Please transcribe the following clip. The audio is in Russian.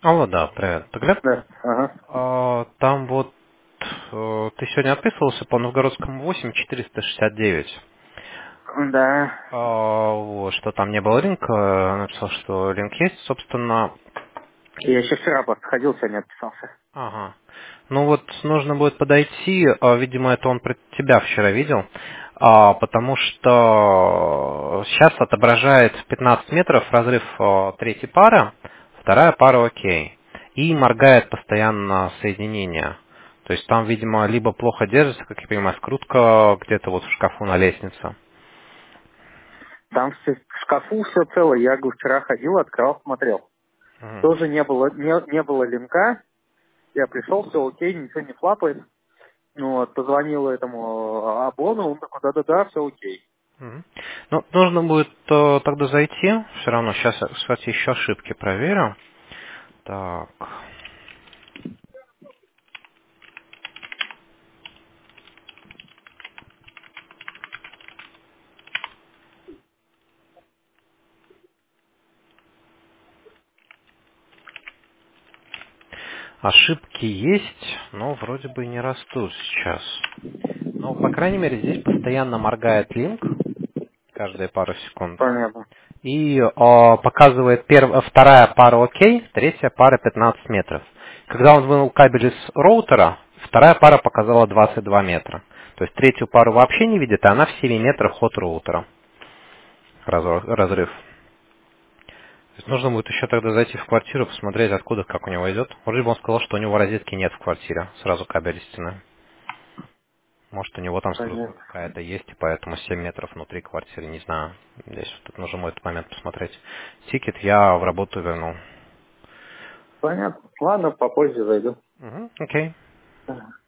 Алло, да, привет. Ты Глеб? Да, ага. Там вот ты сегодня отписывался по Новгородскому 8469. Да. Вот, что там не было линка, написал, что линк есть, собственно. Я еще вчера просто ходил, сегодня отписался. Ага. Ну вот нужно будет подойти, видимо, это он про тебя вчера видел, потому что сейчас отображает 15 метров разрыв третьей пары, вторая пара окей, и моргает постоянно соединение. То есть там, видимо, либо плохо держится, как я понимаю, скрутка где-то вот в шкафу на лестнице. Там в шкафу все целое. Я говорю, вчера ходил, открывал, смотрел. Мгм. Тоже не было линка. Я пришел, все окей, ничего не флапает. Ну вот, позвонил этому Абону, он такой, да-да-да, все окей. Мгм. Ну, нужно будет тогда зайти, все равно сейчас, кстати, еще ошибки проверю. Так. Ошибки есть, но вроде бы не растут сейчас. Но, по крайней мере, здесь постоянно моргает линк каждые пару секунд. Понятно. И показывает вторая пара окей, третья пара 15 метров. Когда он вынул кабель из роутера, вторая пара показала 22 метра. То есть третью пару вообще не видит, а она в 7 метрах от роутера. Разрыв. То есть нужно будет еще тогда зайти в квартиру, посмотреть, откуда, как у него идет. Вроде бы он сказал, что у него розетки нет в квартире. Сразу кабель из стены. Может, у него там скрутка Понятно. какая-то есть, и поэтому 7 метров внутри квартиры, не знаю. Здесь вот тут нужно будет этот момент посмотреть. Тикет я в работу вернул. Понятно. Ладно, попозже зайду. Угу, окей. Ага.